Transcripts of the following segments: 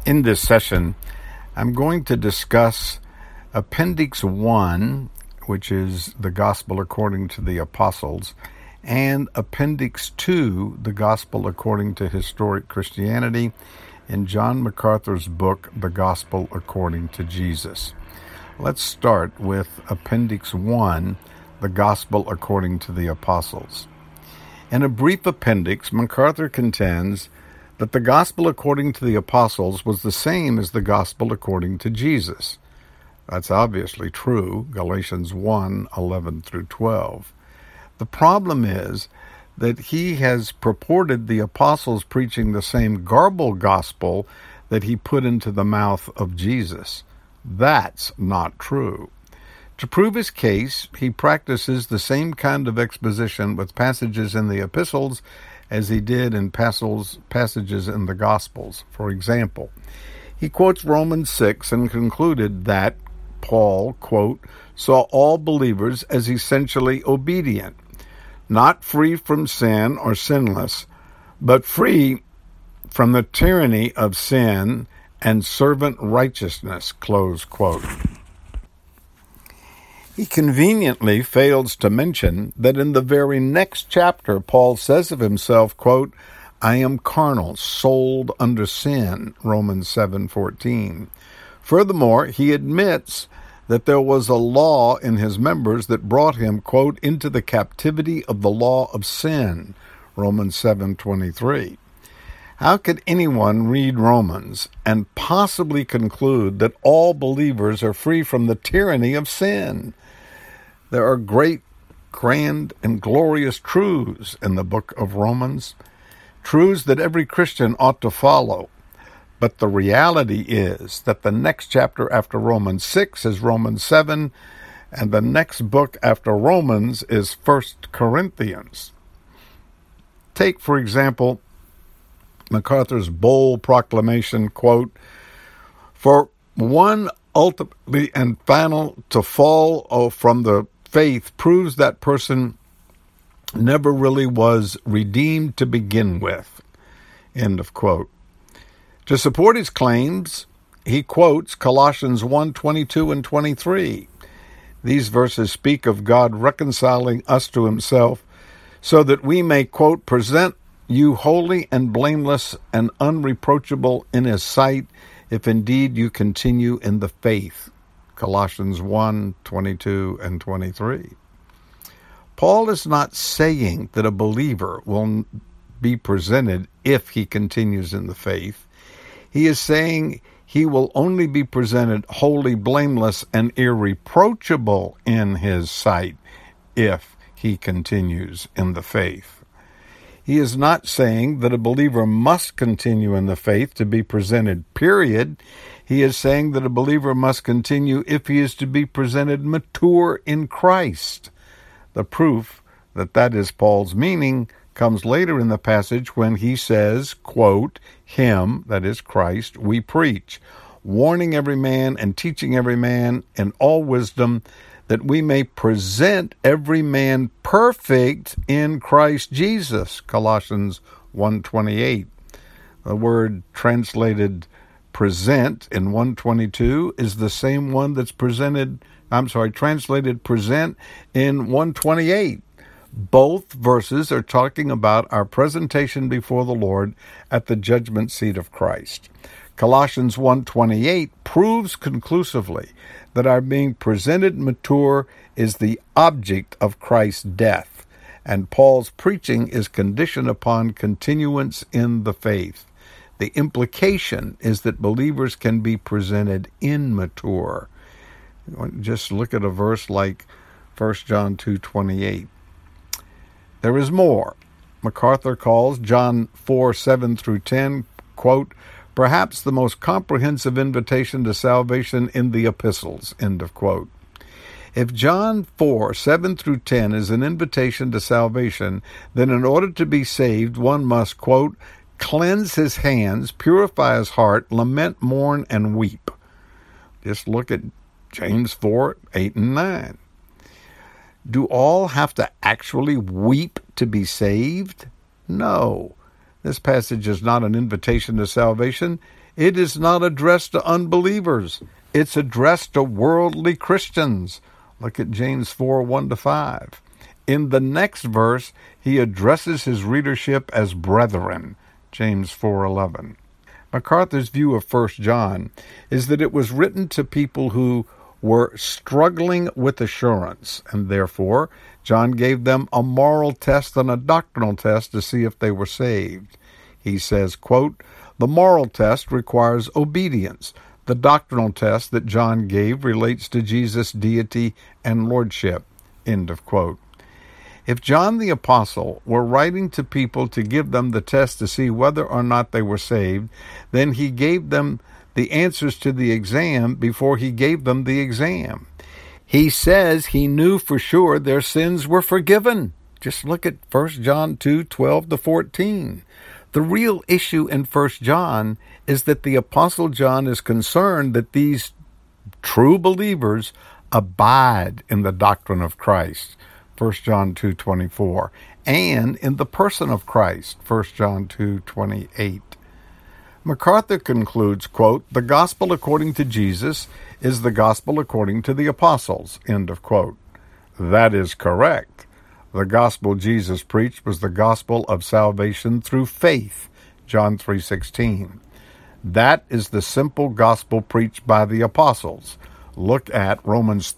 In this session, I'm going to discuss Appendix 1, which is the Gospel according to the Apostles, and Appendix 2, the Gospel according to Historic Christianity, in John MacArthur's book, The Gospel According to Jesus. Let's start with Appendix 1, the Gospel according to the Apostles. In a brief appendix, MacArthur contends that the Gospel according to the Apostles was the same as the Gospel according to Jesus. That's obviously true, Galatians 1, 11 through 12. The problem is that he has purported the apostles preaching the same garbled gospel that he put into the mouth of Jesus. That's not true. To prove his case, he practices the same kind of exposition with passages in the epistles as he did in passages in the Gospels. For example, he quotes Romans 6 and concluded that Paul, quote, saw all believers as essentially obedient, not free from sin or sinless, but free from the tyranny of sin and servant righteousness, close quote. He conveniently fails to mention that in the very next chapter, Paul says of himself, quote, I am carnal, sold under sin, Romans 7:14. Furthermore, he admits that there was a law in his members that brought him, quote, into the captivity of the law of sin, Romans 7:23. How could anyone read Romans and possibly conclude that all believers are free from the tyranny of sin? There are great, grand, and glorious truths in the book of Romans, truths that every Christian ought to follow. But the reality is that the next chapter after Romans 6 is Romans 7, and the next book after Romans is 1 Corinthians. Take, for example, MacArthur's bold proclamation, quote, for one ultimately and final to fall from the faith proves that person never really was redeemed to begin with, end of quote. To support his claims, he quotes Colossians 1:22 and 23. These verses speak of God reconciling us to himself so that we may, quote, present you holy and blameless and unreproachable in his sight, if indeed you continue in the faith. Colossians 1:22 and 23. Paul is not saying that a believer will be presented if he continues in the faith. He is saying he will only be presented holy, blameless, and irreproachable in his sight if he continues in the faith. He is not saying that a believer must continue in the faith to be presented, period. He is saying that a believer must continue if he is to be presented mature in Christ. The proof that that is Paul's meaning comes later in the passage when he says, quote, him, that is Christ, we preach, warning every man and teaching every man in all wisdom, that we may present every man perfect in Christ Jesus, Colossians 1:28. The word translated present in 1:22 is the same one that's translated present in 1:28. Both verses are talking about our presentation before the Lord at the judgment seat of Christ. Colossians 1:28 proves conclusively that our being presented mature is the object of Christ's death, and Paul's preaching is conditioned upon continuance in the faith. The implication is that believers can be presented immature. Just look at a verse like 1 John 2:28. There is more. MacArthur calls John 4:7 through 10, quote, perhaps the most comprehensive invitation to salvation in the epistles, end of quote. If John 4:7 through 10 is an invitation to salvation, then in order to be saved, one must, quote, cleanse his hands, purify his heart, lament, mourn, and weep. Just look at James 4:8 and 9. Do all have to actually weep to be saved? No. This passage is not an invitation to salvation. It is not addressed to unbelievers. It's addressed to worldly Christians. Look at James 4, 1-5. In the next verse, he addresses his readership as brethren, James 4:11. MacArthur's view of 1 John is that it was written to people who were struggling with assurance, and therefore John gave them a moral test and a doctrinal test to see if they were saved. He says, quote, "The moral test requires obedience. The doctrinal test that John gave relates to Jesus' deity and lordship." End of quote. If John the Apostle were writing to people to give them the test to see whether or not they were saved, then he gave them the answers to the exam before he gave them the exam. He says he knew for sure their sins were forgiven. Just look at 1 John 2:12-14. The real issue in 1 John is that the Apostle John is concerned that these true believers abide in the doctrine of Christ, 1 John 2:24, and in the person of Christ, 1 John 2:28. MacArthur concludes, quote, "The gospel according to Jesus is the gospel according to the apostles," end of quote. That is correct. The gospel Jesus preached was the gospel of salvation through faith, John 3:16. That is the simple gospel preached by the apostles. Look at Romans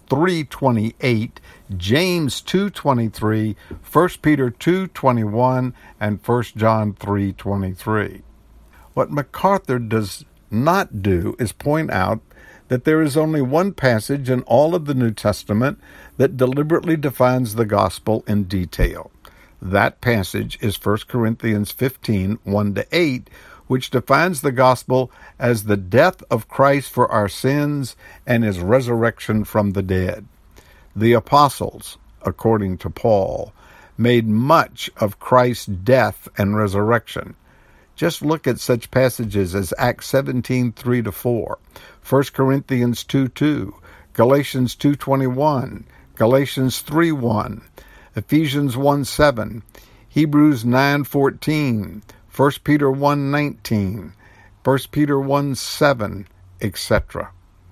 3:28, James 2:23, 1 Peter 2:21, and 1 John 3:23. What MacArthur does not do is point out that there is only one passage in all of the New Testament that deliberately defines the gospel in detail. That passage is 1 Corinthians 15, 1-8, which defines the gospel as the death of Christ for our sins and his resurrection from the dead. The apostles, according to Paul, made much of Christ's death and resurrection. Just look at such passages as Acts 17, 3-4, 1 Corinthians 2:2, Galatians 2:21, Galatians 3:1, Ephesians 1:7, Hebrews 9:14, 1 Peter 1:19, 1 Peter 1:7, etc.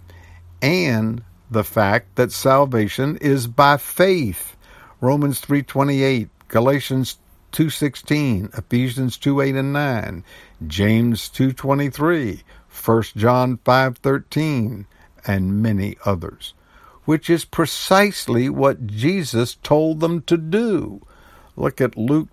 And the fact that salvation is by faith, Romans 3:28, Galatians 2:16, Ephesians 2:8 and 9, James 2:23, 1 John 5:13, and many others, which is precisely what Jesus told them to do. Look at Luke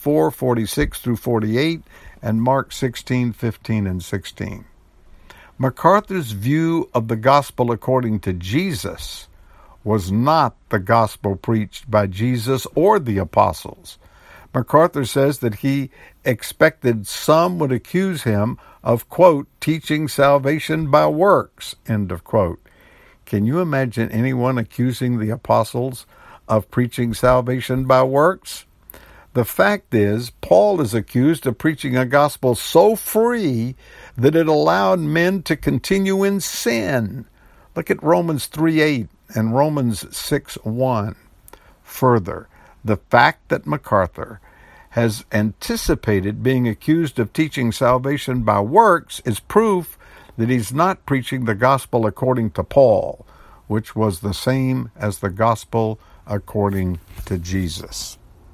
24:46-48 and Mark 16:15 and 16. MacArthur's view of the gospel according to Jesus was not the gospel preached by Jesus or the apostles. MacArthur says that he expected some would accuse him of, quote, teaching salvation by works, end of quote. Can you imagine anyone accusing the apostles of preaching salvation by works? The fact is, Paul is accused of preaching a gospel so free that it allowed men to continue in sin. Look at Romans 3:8 and Romans 6:1. Further, the fact that MacArthur has anticipated being accused of teaching salvation by works is proof that he's not preaching the gospel according to Paul, which was the same as the gospel according to Jesus.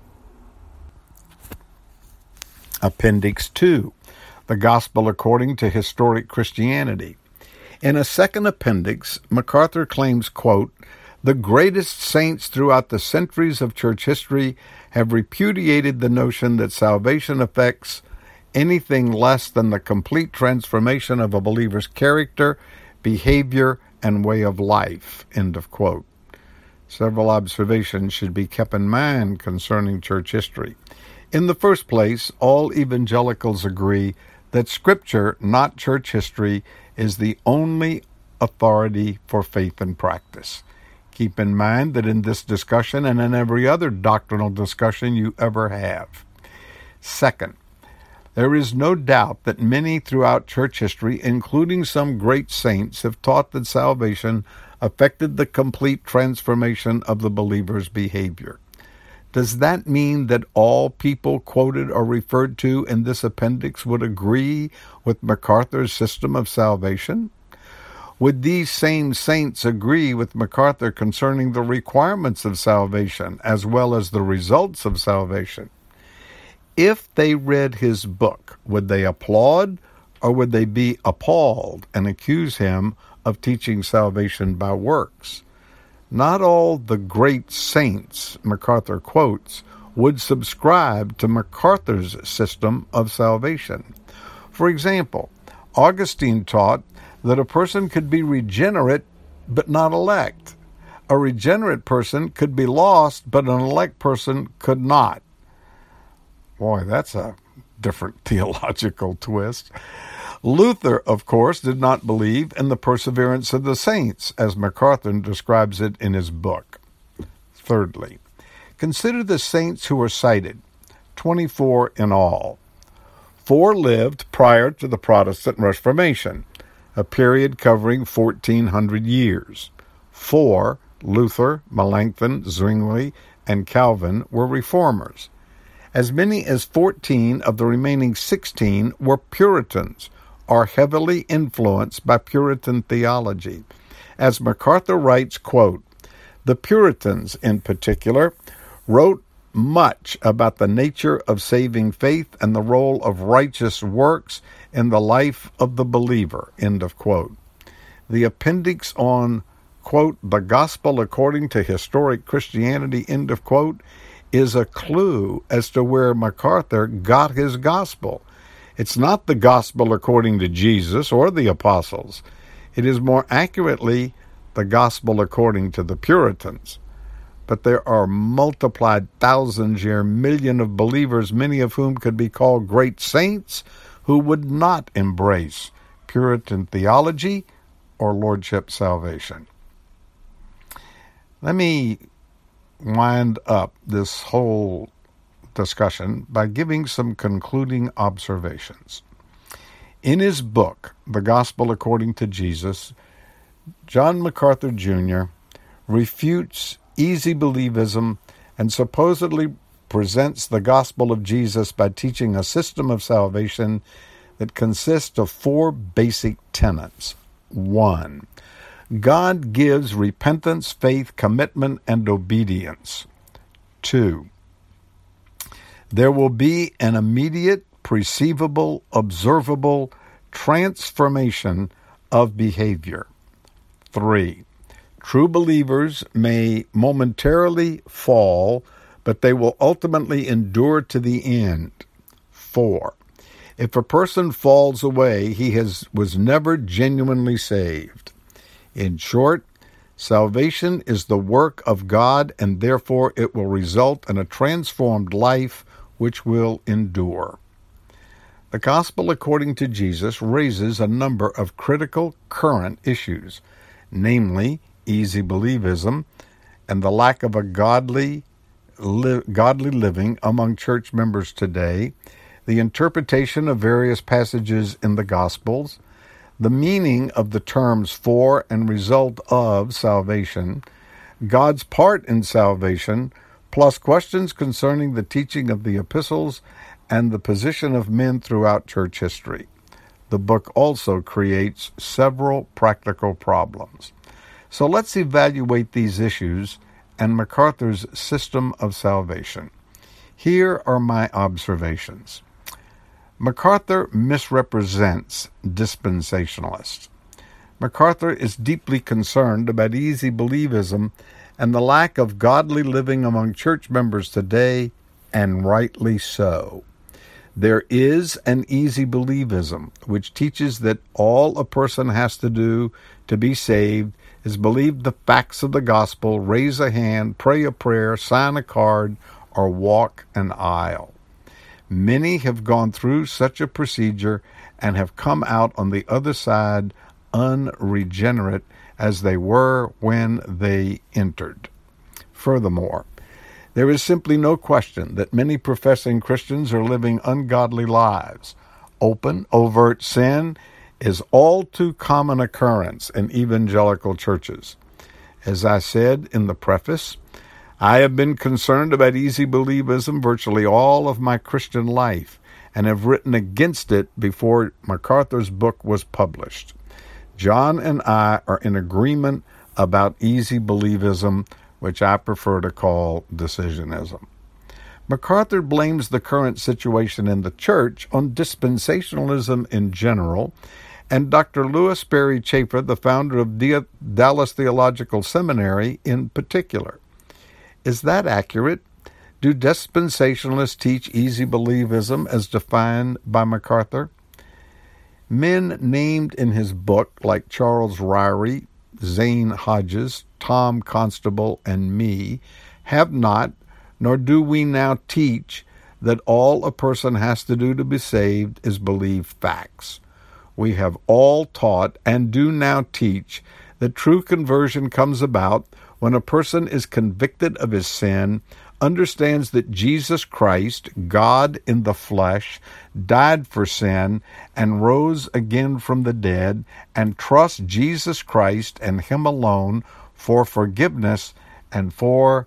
Appendix 2, the gospel according to historic Christianity. In a second appendix, MacArthur claims, quote, "The greatest saints throughout the centuries of church history have repudiated the notion that salvation affects anything less than the complete transformation of a believer's character, behavior, and way of life," end of quote. Several observations should be kept in mind concerning church history. In the first place, all evangelicals agree that Scripture, not church history, is the only authority for faith and practice. Keep in mind that in this discussion and in every other doctrinal discussion you ever have. Second, there is no doubt that many throughout church history, including some great saints, have taught that salvation affected the complete transformation of the believer's behavior. Does that mean that all people quoted or referred to in this appendix would agree with MacArthur's system of salvation? Would these same saints agree with MacArthur concerning the requirements of salvation as well as the results of salvation? If they read his book, would they applaud or would they be appalled and accuse him of teaching salvation by works? Not all the great saints MacArthur quotes would subscribe to MacArthur's system of salvation. For example, Augustine taught that a person could be regenerate but not elect. A regenerate person could be lost, but an elect person could not. Boy, that's a different theological twist. Luther, of course, did not believe in the perseverance of the saints, as MacArthur describes it in his book. Thirdly, consider the saints who are cited, 24 in all. 4 lived prior to the Protestant Reformation, a period covering 1,400 years. 4, Luther, Melanchthon, Zwingli, and Calvin, were reformers. As many as 14 of the remaining 16 were Puritans, are heavily influenced by Puritan theology. As MacArthur writes, quote, "The Puritans, in particular, wrote much about the nature of saving faith and the role of righteous works in the life of the believer," end of quote. The appendix on, quote, "the gospel according to historic Christianity," end of quote, is a clue as to where MacArthur got his gospel. It's not the gospel according to Jesus or the apostles. It is more accurately the gospel according to the Puritans. But there are multiplied thousands, yea, million of believers, many of whom could be called great saints, who would not embrace Puritan theology or lordship salvation. Let me wind up this whole discussion by giving some concluding observations. In his book, The Gospel According to Jesus, John MacArthur Jr. refutes easy believism and supposedly presents the gospel of Jesus by teaching a system of salvation that consists of 4 basic tenets. 1. God gives repentance, faith, commitment, and obedience. 2. There will be an immediate, perceivable, observable transformation of behavior. 3. True believers may momentarily fall, but they will ultimately endure to the end. 4. If a person falls away, he was never genuinely saved. In short, salvation is the work of God, and therefore it will result in a transformed life which will endure. The Gospel according to Jesus raises a number of critical current issues, namely easy believism and the lack of a godly living among church members today, the interpretation of various passages in the Gospels, the meaning of the terms for and result of salvation, God's part in salvation, plus questions concerning the teaching of the epistles and the position of men throughout church history. The book also creates several practical problems. So let's evaluate these issues and MacArthur's system of salvation. Here are my observations. MacArthur misrepresents dispensationalists. MacArthur is deeply concerned about easy believism and the lack of godly living among church members today, and rightly so. There is an easy believism which teaches that all a person has to do to be saved is believe the facts of the gospel, raise a hand, pray a prayer, sign a card, or walk an aisle. Many have gone through such a procedure and have come out on the other side unregenerate as they were when they entered. Furthermore, there is simply no question that many professing Christians are living ungodly lives. Open, overt sin is all too common occurrence in evangelical churches. As I said in the preface, I have been concerned about easy believism virtually all of my Christian life and have written against it before MacArthur's book was published. John and I are in agreement about easy believism, which I prefer to call decisionism. MacArthur blames the current situation in the church on dispensationalism in general, and Dr. Lewis Sperry Chafer, the founder of Dallas Theological Seminary, in particular. Is that accurate? Do dispensationalists teach easy believism as defined by MacArthur? Men named in his book, like Charles Ryrie, Zane Hodges, Tom Constable, and me, have not, nor do we now teach, that all a person has to do to be saved is believe facts. We have all taught and do now teach that true conversion comes about when a person is convicted of his sin, understands that Jesus Christ, God in the flesh, died for sin and rose again from the dead, and trusts Jesus Christ and Him alone for forgiveness and for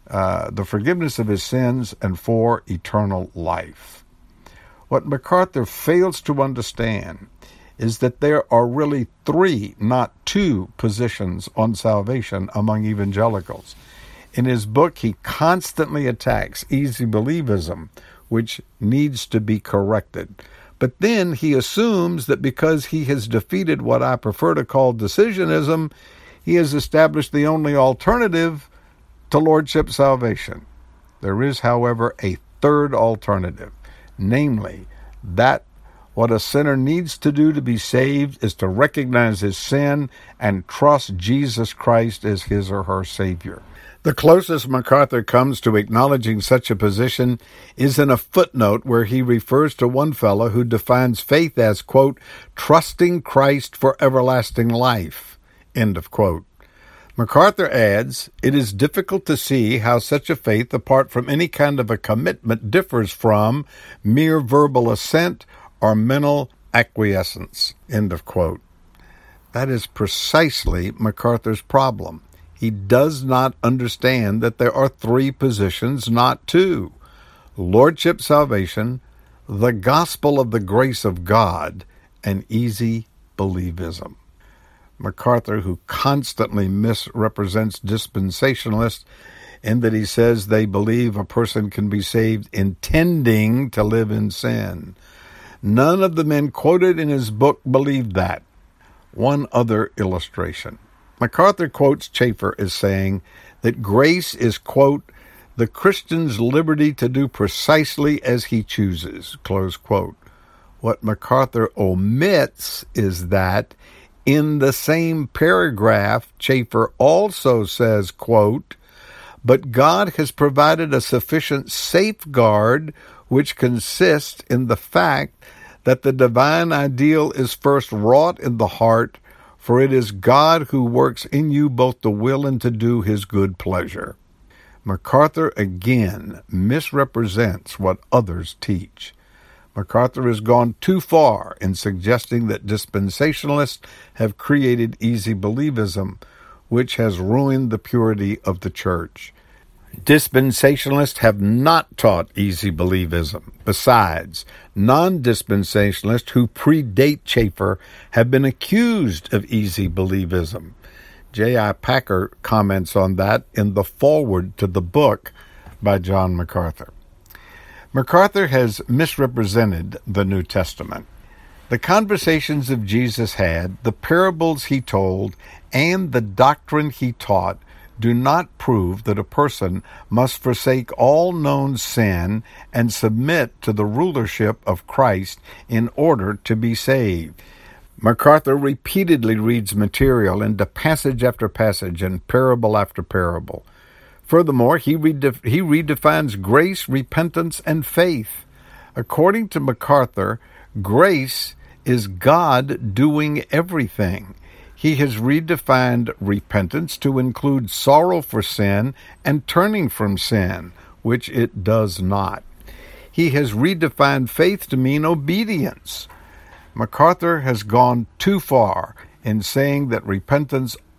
the forgiveness of his sins and for eternal life. What MacArthur fails to understand is that there are really three, not two, positions on salvation among evangelicals. In his book, he constantly attacks easy believism, which needs to be corrected. But then he assumes that because he has defeated what I prefer to call decisionism, he has established the only alternative to lordship salvation. There is, however, a third alternative, namely that what a sinner needs to do to be saved is to recognize his sin and trust Jesus Christ as his or her Savior. The closest MacArthur comes to acknowledging such a position is in a footnote where he refers to one fellow who defines faith as, quote, trusting Christ for everlasting life, end of quote. MacArthur adds, it is difficult to see how such a faith, apart from any kind of a commitment, differs from mere verbal assent or mental acquiescence, end of quote. That is precisely MacArthur's problem. He does not understand that there are three positions, not two: lordship salvation, the gospel of the grace of God, and easy believism. MacArthur, who constantly misrepresents dispensationalists in that he says they believe a person can be saved intending to live in sin. None of the men quoted in his book believed that. One other illustration. MacArthur quotes Chafer as saying that grace is, quote, the Christian's liberty to do precisely as he chooses, close quote. What MacArthur omits is that in the same paragraph, Chafer also says, quote, but God has provided a sufficient safeguard which consists in the fact that the divine ideal is first wrought in the heart, for it is God who works in you both to will and to do his good pleasure. MacArthur again misrepresents what others teach. MacArthur has gone too far in suggesting that dispensationalists have created easy believism, which has ruined the purity of the church. Dispensationalists have not taught easy believism. Besides, non-dispensationalists who predate Chafer have been accused of easy believism. J.I. Packer comments on that in the foreword to the book by John MacArthur. MacArthur has misrepresented the New Testament. The conversations of Jesus had, the parables he told, and the doctrine he taught do not prove that a person must forsake all known sin and submit to the rulership of Christ in order to be saved. MacArthur repeatedly reads material into passage after passage and parable after parable. Furthermore, he redefines grace, repentance, and faith. According to MacArthur, grace is God doing everything. He has redefined repentance to include sorrow for sin and turning from sin, which it does not. He has redefined faith to mean obedience. MacArthur has gone too far in saying that repentance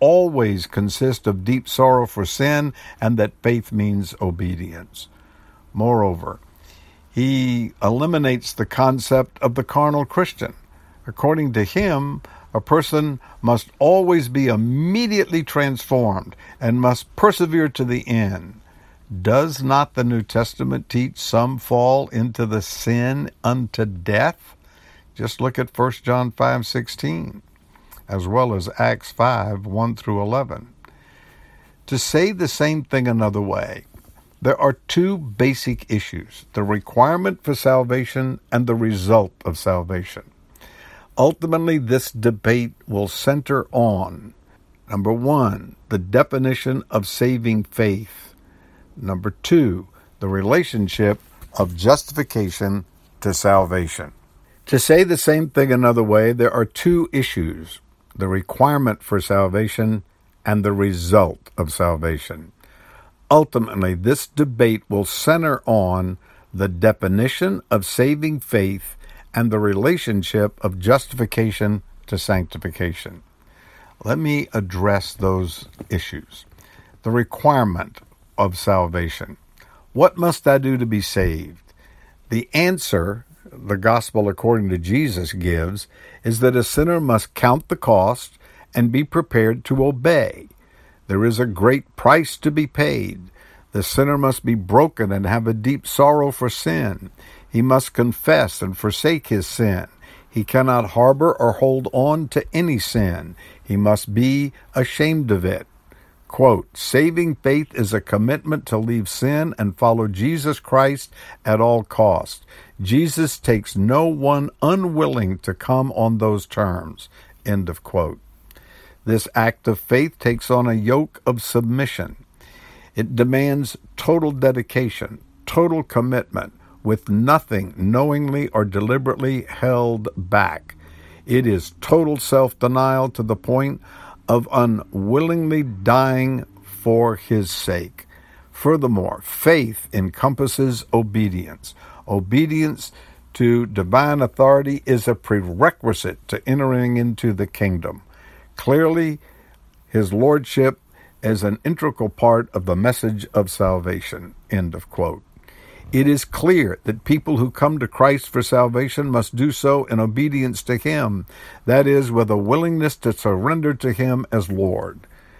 always consist of deep sorrow for sin, and that faith means obedience. Moreover, he eliminates the concept of the carnal Christian. According to him, a person must always be immediately transformed and must persevere to the end. Does not the New Testament teach some fall into the sin unto death? Just look at 1 John 5:16, as well as Acts 5:1 through 11. To say the same thing another way, there are two basic issues: the requirement for salvation and the result of salvation. Ultimately, this debate will center on, number one, the definition of saving faith. Number two, the relationship of justification to salvation. To say the same thing another way, there are two issues: the requirement for salvation and the result of salvation. Ultimately, this debate will center on the definition of saving faith and the relationship of justification to sanctification. Let me address those issues. The requirement of salvation. What must I do to be saved? The answer the gospel according to Jesus gives is that a sinner must count the cost and be prepared to obey. There is a great price to be paid. The sinner must be broken and have a deep sorrow for sin. He must confess and forsake his sin. He cannot harbor or hold on to any sin. He must be ashamed of it. Quote, saving faith is a commitment to leave sin and follow Jesus Christ at all costs. Jesus takes no one unwilling to come on those terms. End of quote. This act of faith takes on a yoke of submission. It demands total dedication, total commitment, with nothing knowingly or deliberately held back. It is total self-denial to the point of unwillingly dying for his sake. Furthermore, faith encompasses obedience. Obedience to divine authority is a prerequisite to entering into the kingdom. Clearly, his lordship is an integral part of the message of salvation. End of quote. It is clear that people who come to Christ for salvation must do so in obedience to him, that is, with a willingness to surrender to him as Lord.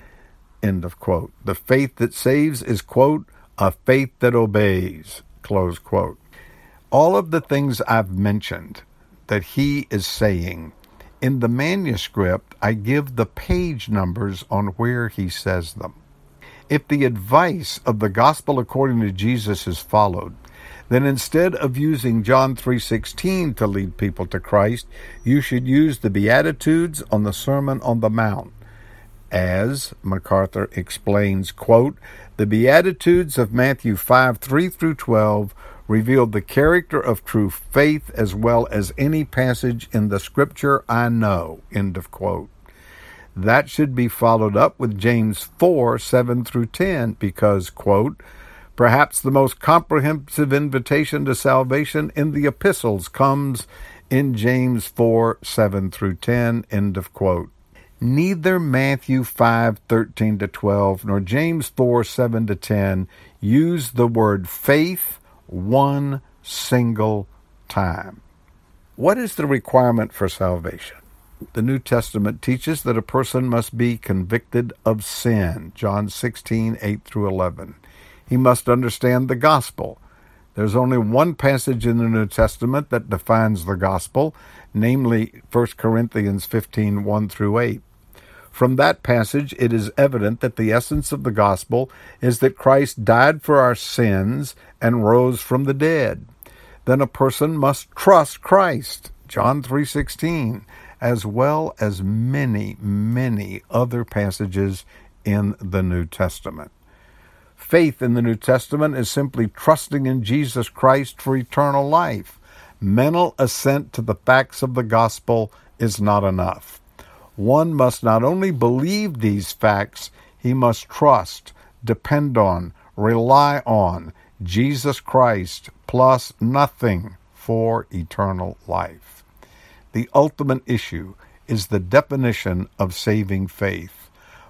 End of quote. The faith that saves is, quote, a faith that obeys, close quote. All of the things I've mentioned that he is saying, in the manuscript, I give the page numbers on where he says them. If the advice of the gospel according to Jesus is followed, then instead of using John 3:16 to lead people to Christ, you should use the Beatitudes on the Sermon on the Mount. As MacArthur explains, quote, the Beatitudes of Matthew 5:3 through 12 revealed the character of true faith as well as any passage in the Scripture I know, end of quote. That should be followed up with James 4:7 through 10 because, quote, perhaps the most comprehensive invitation to salvation in the epistles comes in James 4:7 through 10, end of quote. Neither Matthew 5:13 to 12 nor James 4:7 to 10 use the word faith one single time. What is the requirement for salvation? The New Testament teaches that a person must be convicted of sin, John 16:8 through 11. He must understand the gospel. There's only one passage in the New Testament that defines the gospel, namely 1 Corinthians 15:1 through 8. From that passage, it is evident that the essence of the gospel is that Christ died for our sins and rose from the dead. Then a person must trust Christ, John 3:16, as well as many, many other passages in the New Testament. Faith in the New Testament is simply trusting in Jesus Christ for eternal life. Mental assent to the facts of the gospel is not enough. One must not only believe these facts, he must trust, depend on, rely on Jesus Christ plus nothing for eternal life. The ultimate issue is the definition of saving faith.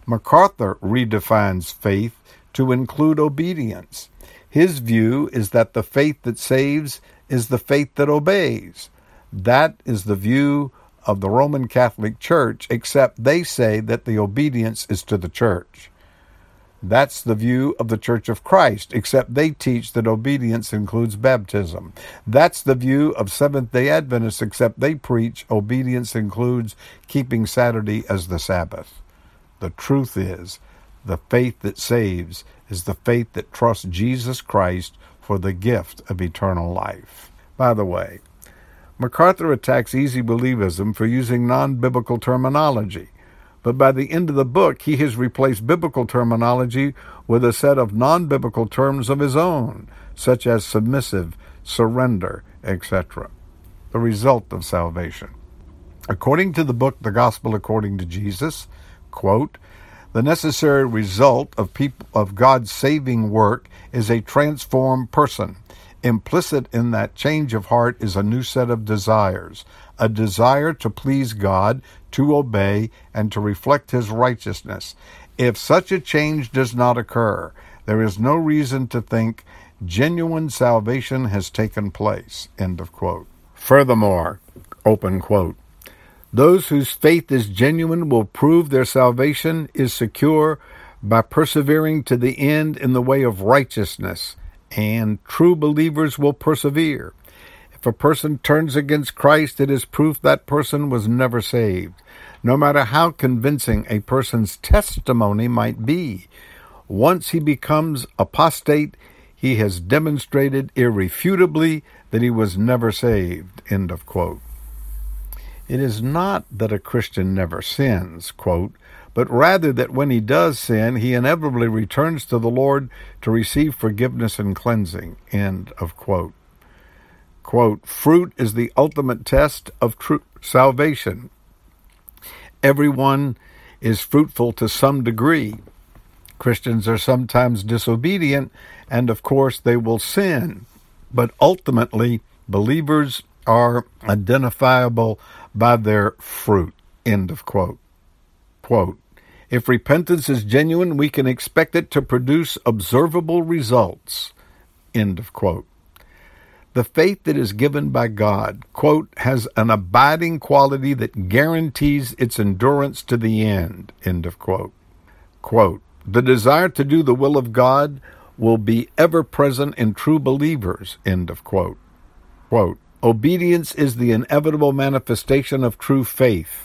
MacArthur redefines faith to include obedience. His view is that the faith that saves is the faith that obeys. That is the view of the Roman Catholic Church, except they say that the obedience is to the church. That's the view of the Church of Christ, except they teach that obedience includes baptism. That's the view of Seventh-day Adventists, except they preach obedience includes keeping Saturday as the Sabbath. The truth is, the faith that saves is the faith that trusts Jesus Christ for the gift of eternal life. By the way, MacArthur attacks easy believism for using non-biblical terminology. But by the end of the book, he has replaced biblical terminology with a set of non-biblical terms of his own, such as submissive, surrender, etc. The result of salvation. According to the book, The Gospel According to Jesus, quote, the necessary result of God's saving work is a transformed person. Implicit in that change of heart is a new set of desires, a desire to please God, to obey, and to reflect His righteousness. If such a change does not occur, there is no reason to think genuine salvation has taken place. End of quote. Furthermore, open quote, those whose faith is genuine will prove their salvation is secure by persevering to the end in the way of righteousness, and true believers will persevere. If a person turns against Christ, it is proof that person was never saved. No matter how convincing a person's testimony might be, once he becomes apostate, he has demonstrated irrefutably that he was never saved. End of quote. It is not that a Christian never sins, quote, but rather that when he does sin, he inevitably returns to the Lord to receive forgiveness and cleansing. End of quote. Quote, fruit is the ultimate test of true salvation. Everyone is fruitful to some degree. Christians are sometimes disobedient, and of course they will sin. But ultimately, believers are identifiable by their fruit. End of quote. Quote, if repentance is genuine, we can expect it to produce observable results. End of quote. The faith that is given by God, quote, has an abiding quality that guarantees its endurance to the end. End of quote. Quote, the desire to do the will of God will be ever present in true believers. End of quote. Quote, obedience is the inevitable manifestation of true faith,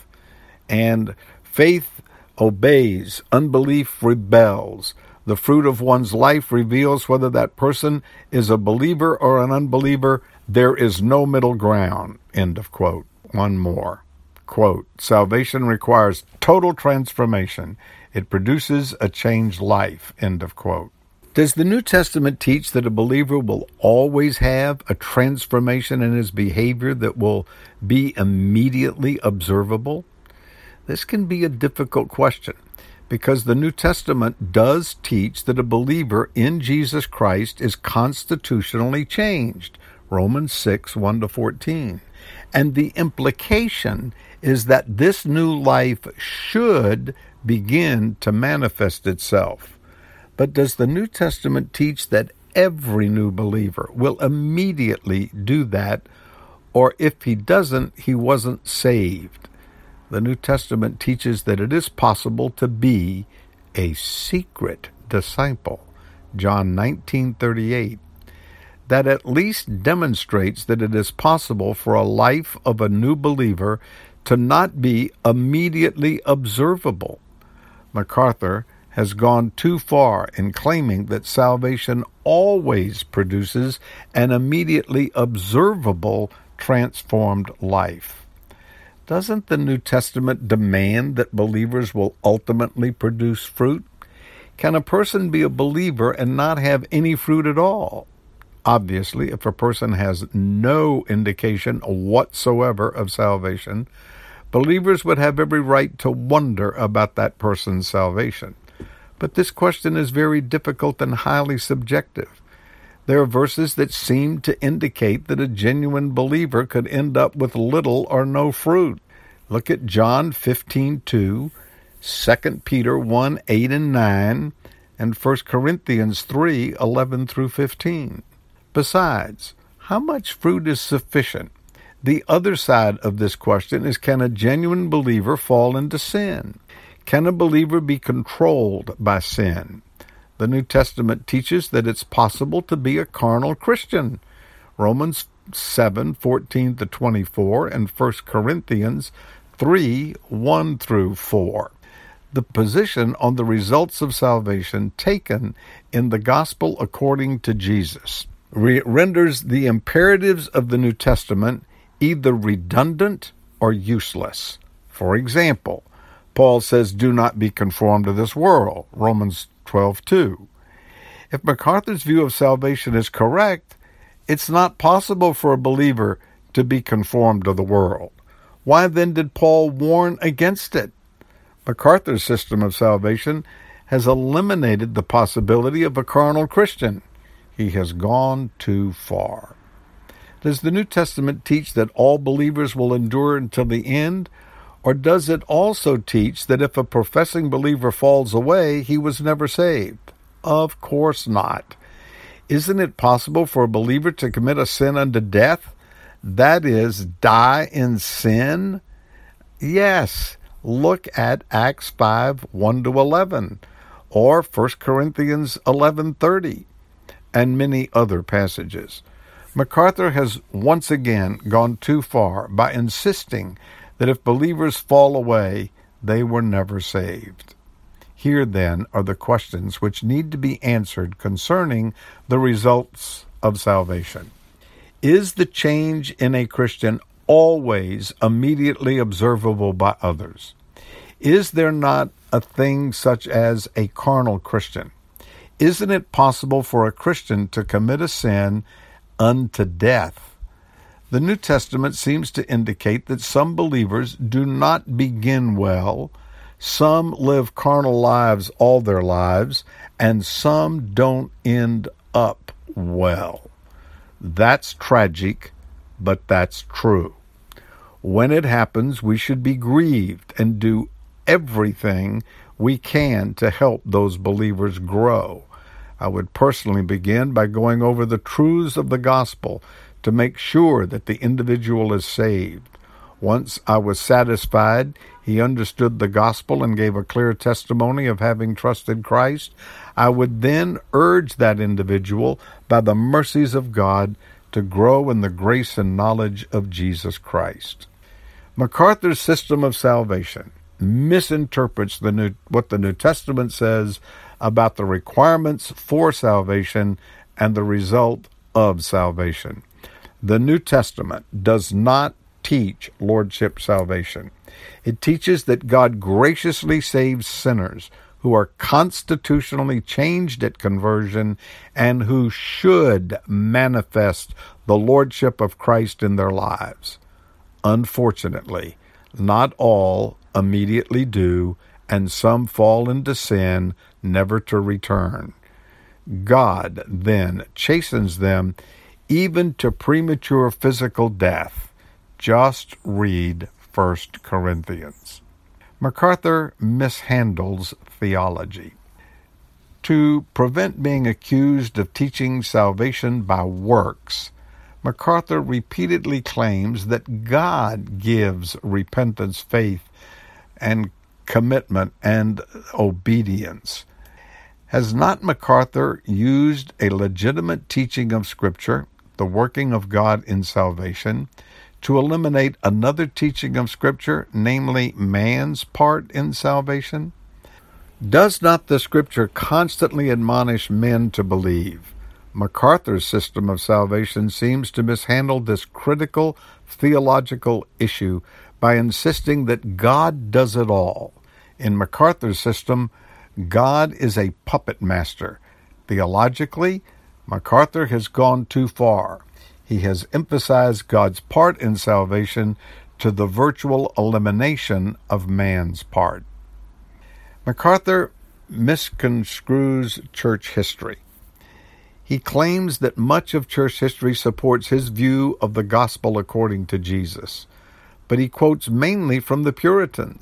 and faith obeys, unbelief rebels. The fruit of one's life reveals whether that person is a believer or an unbeliever. There is no middle ground. End of quote. One more. Quote, salvation requires total transformation. It produces a changed life. End of quote. Does the New Testament teach that a believer will always have a transformation in his behavior that will be immediately observable? This can be a difficult question, because the New Testament does teach that a believer in Jesus Christ is constitutionally changed, Romans 6, 1-14. And the implication is that this new life should begin to manifest itself. But does the New Testament teach that every new believer will immediately do that, or if he doesn't, he wasn't saved? The New Testament teaches that it is possible to be a secret disciple, John 19:38. That at least demonstrates that it is possible for a life of a new believer to not be immediately observable. MacArthur has gone too far in claiming that salvation always produces an immediately observable transformed life. Doesn't the New Testament demand that believers will ultimately produce fruit? Can a person be a believer and not have any fruit at all? Obviously, if a person has no indication whatsoever of salvation, believers would have every right to wonder about that person's salvation. But this question is very difficult and highly subjective. There are verses that seem to indicate that a genuine believer could end up with little or no fruit. Look at John 15:2, 2 Peter 1, 8 and 9, and 1 Corinthians 3, 11 through 15. Besides, how much fruit is sufficient? The other side of this question is, can a genuine believer fall into sin? Can a believer be controlled by sin? The New Testament teaches that it's possible to be a carnal Christian. Romans 7, 14 to 24, and 1 Corinthians 3, 1 through 4. The position on the results of salvation taken in the gospel according to Jesus renders the imperatives of the New Testament either redundant or useless. For example, Paul says, do not be conformed to this world, Romans 12:2. If MacArthur's view of salvation is correct, it's not possible for a believer to be conformed to the world. Why then did Paul warn against it? MacArthur's system of salvation has eliminated the possibility of a carnal Christian. He has gone too far. Does the New Testament teach that all believers will endure until the end? Or does it also teach that if a professing believer falls away, he was never saved? Of course not. Isn't it possible for a believer to commit a sin unto death? That is, die in sin? Yes. Look at Acts 5, 1 to 11, or 1 Corinthians 11:30, and many other passages. MacArthur has once again gone too far by insisting that if believers fall away, they were never saved. Here, then, are the questions which need to be answered concerning the results of salvation. Is the change in a Christian always immediately observable by others? Is there not a thing such as a carnal Christian? Isn't it possible for a Christian to commit a sin unto death? The New Testament seems to indicate that some believers do not begin well, some live carnal lives all their lives, and some don't end up well. That's tragic, but that's true. When it happens, we should be grieved and do everything we can to help those believers grow. I would personally begin by going over the truths of the gospel to make sure that the individual is saved. Once I was satisfied he understood the gospel and gave a clear testimony of having trusted Christ, I would then urge that individual, by the mercies of God, to grow in the grace and knowledge of Jesus Christ. MacArthur's system of salvation misinterprets what the New Testament says about the requirements for salvation and the result of salvation. The New Testament does not teach lordship salvation. It teaches that God graciously saves sinners who are constitutionally changed at conversion and who should manifest the lordship of Christ in their lives. Unfortunately, not all immediately do, and some fall into sin, never to return. God then chastens them even to premature physical death. Just read 1 Corinthians. MacArthur mishandles theology. To prevent being accused of teaching salvation by works, MacArthur repeatedly claims that God gives repentance, faith, and commitment and obedience. Has not MacArthur used a legitimate teaching of Scripture, the working of God in salvation, to eliminate another teaching of Scripture, namely man's part in salvation? Does not the Scripture constantly admonish men to believe? MacArthur's system of salvation seems to mishandle this critical theological issue by insisting that God does it all. In MacArthur's system, God is a puppet master. Theologically, MacArthur has gone too far. He has emphasized God's part in salvation to the virtual elimination of man's part. MacArthur misconstrues church history. He claims that much of church history supports his view of the gospel according to Jesus, but he quotes mainly from the Puritans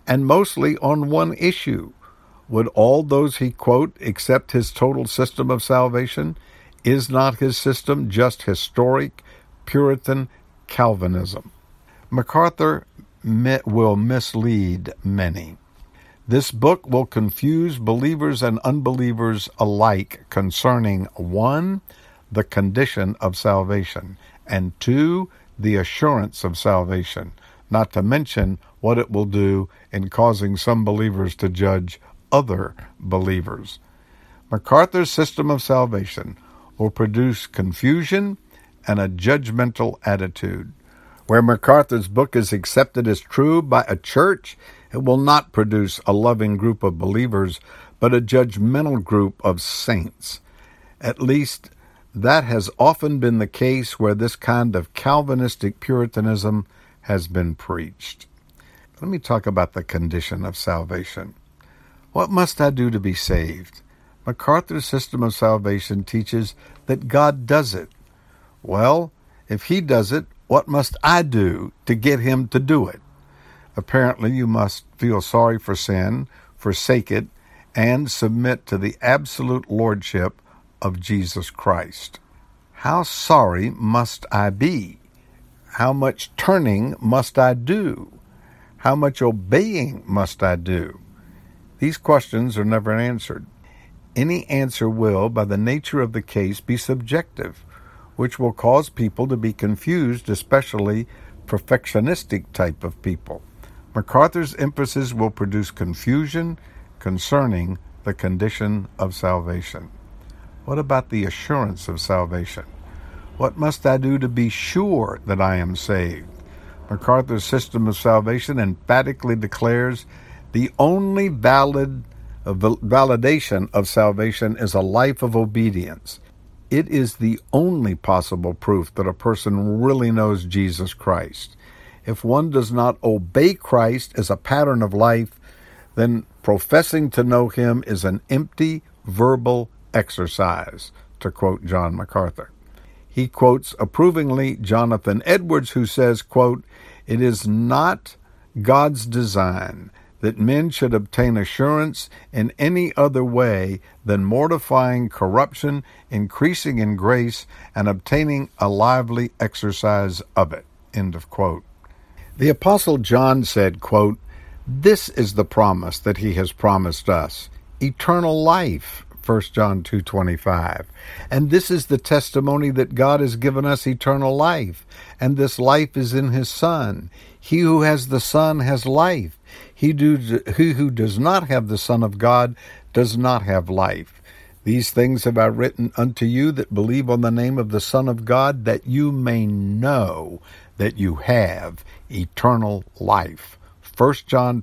and mostly on one issue. Would all those he quote accept his total system of salvation? Is not his system just historic, Puritan Calvinism? MacArthur will mislead many. This book will confuse believers and unbelievers alike concerning 1, the condition of salvation, and 2, the assurance of salvation, not to mention what it will do in causing some believers to judge other believers. MacArthur's system of salvation will produce confusion and a judgmental attitude. Where MacArthur's book is accepted as true by a church, it will not produce a loving group of believers, but a judgmental group of saints. At least that has often been the case where this kind of Calvinistic Puritanism has been preached. Let me talk about the condition of salvation. What must I do to be saved? MacArthur's system of salvation teaches that God does it. Well, if he does it, what must I do to get him to do it? Apparently, you must feel sorry for sin, forsake it, and submit to the absolute lordship of Jesus Christ. How sorry must I be? How much turning must I do? How much obeying must I do? These questions are never answered. Any answer will, by the nature of the case, be subjective, which will cause people to be confused, especially perfectionistic type of people. MacArthur's emphasis will produce confusion concerning the condition of salvation. What about the assurance of salvation? What must I do to be sure that I am saved? MacArthur's system of salvation emphatically declares the only validation of salvation is a life of obedience. It is the only possible proof that a person really knows Jesus Christ. If one does not obey Christ as a pattern of life, then professing to know him is an empty verbal exercise, to quote John MacArthur. He quotes approvingly Jonathan Edwards, who says, quote, "It is not God's design that men should obtain assurance in any other way than mortifying corruption, increasing in grace, and obtaining a lively exercise of it." End of quote. The Apostle John said, quote, "This is the promise that he has promised us, eternal life," 1 John 2:25. "And this is the testimony that God has given us eternal life, and this life is in his Son. He who has the Son has life. He who does not have the Son of God does not have life. These things have I written unto you that believe on the name of the Son of God, that you may know that you have eternal life." 1 John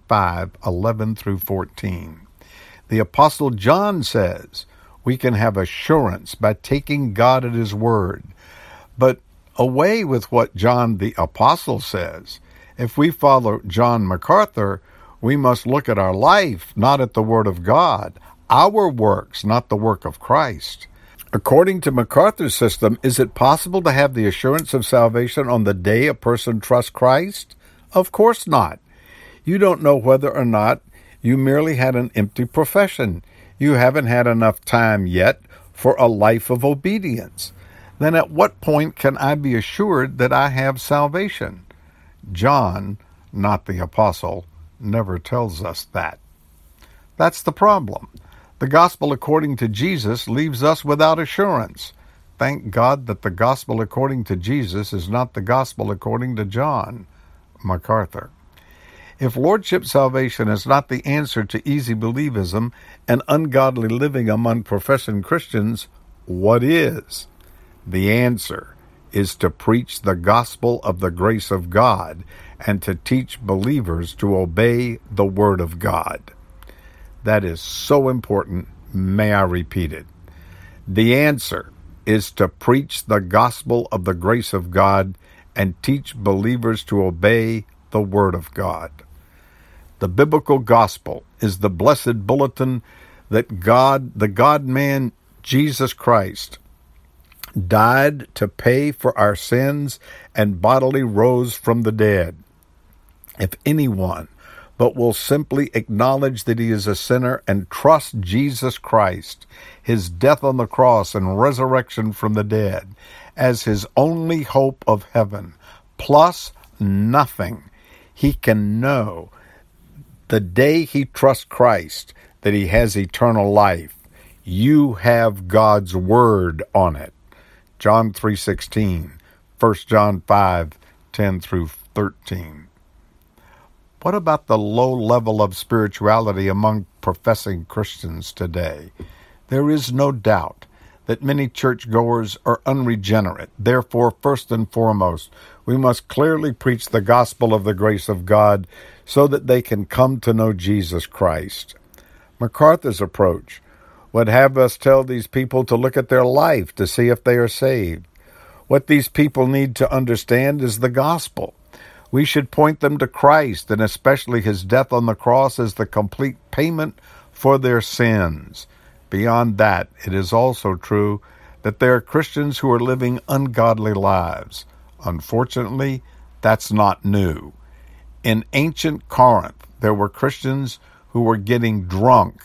5:11 through 14. The Apostle John says we can have assurance by taking God at his word. But away with what John the Apostle says. If we follow John MacArthur, we must look at our life, not at the Word of God, our works, not the work of Christ. According to MacArthur's system, is it possible to have the assurance of salvation on the day a person trusts Christ? Of course not. You don't know whether or not you merely had an empty profession. You haven't had enough time yet for a life of obedience. Then at what point can I be assured that I have salvation? John, not the apostle, never tells us that. That's the problem. The gospel according to Jesus leaves us without assurance. Thank God that the gospel according to Jesus is not the gospel according to John MacArthur. If lordship salvation is not the answer to easy believism and ungodly living among professing Christians, what is? The answer is to preach the gospel of the grace of God and to teach believers to obey the word of God. That is so important. May I repeat it? The answer is to preach the gospel of the grace of God and teach believers to obey the word of God. The biblical gospel is the blessed bulletin that God, the God-man Jesus Christ, died to pay for our sins and bodily rose from the dead. If anyone but will simply acknowledge that he is a sinner and trust Jesus Christ, his death on the cross and resurrection from the dead, as his only hope of heaven, plus nothing, he can know the day he trusts Christ that he has eternal life. You have God's word on it. John 3:16, 1 John 5:10 through 13. What about the low level of spirituality among professing Christians today? There is no doubt that many churchgoers are unregenerate. Therefore, first and foremost, we must clearly preach the gospel of the grace of God so that they can come to know Jesus Christ. MacArthur's approach would have us tell these people to look at their life to see if they are saved. What these people need to understand is the gospel. We should point them to Christ, and especially his death on the cross as the complete payment for their sins. Beyond that, it is also true that there are Christians who are living ungodly lives. Unfortunately, that's not new. In ancient Corinth, there were Christians who were getting drunk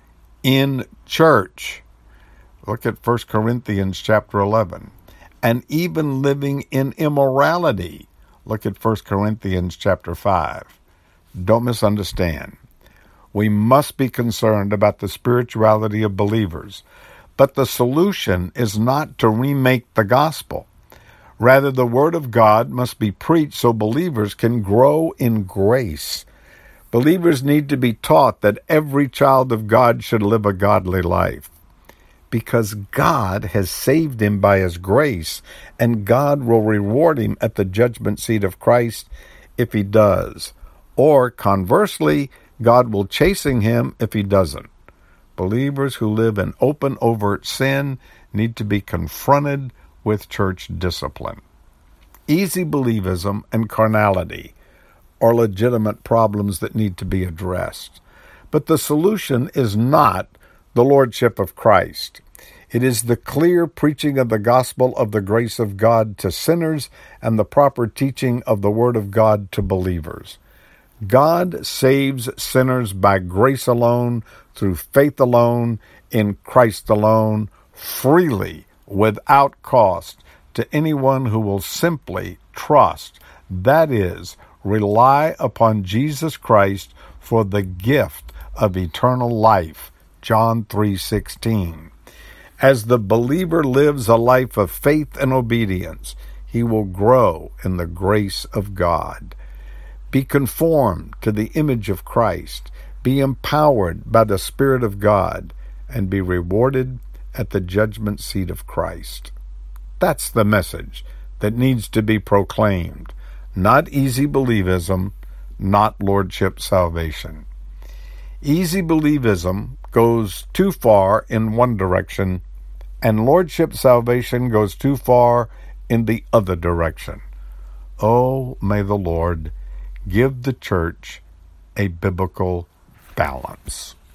in church. Look at 1 Corinthians chapter 11. And even living in immorality. Look at 1 Corinthians chapter 5. Don't misunderstand. We must be concerned about the spirituality of believers, but the solution is not to remake the gospel. Rather, the word of God must be preached so believers can grow in grace. Believers need to be taught that every child of God should live a godly life, because God has saved him by his grace, and God will reward him at the judgment seat of Christ if he does. Or, conversely, God will chasten him if he doesn't. Believers who live in open, overt sin need to be confronted with church discipline. Easy believism and carnality are legitimate problems that need to be addressed. But the solution is not the lordship of Christ. It is the clear preaching of the gospel of the grace of God to sinners and the proper teaching of the word of God to believers. God saves sinners by grace alone, through faith alone, in Christ alone, freely, without cost, to anyone who will simply trust, that is, rely upon Jesus Christ for the gift of eternal life. John 3:16. As the believer lives a life of faith and obedience, he will grow in the grace of God. Be conformed to the image of Christ. Be empowered by the Spirit of God, and be rewarded at the judgment seat of Christ. That's the message that needs to be proclaimed. Not easy believism, not lordship salvation. Easy believism goes too far in one direction, and lordship salvation goes too far in the other direction. Oh, may the Lord give the church a biblical balance.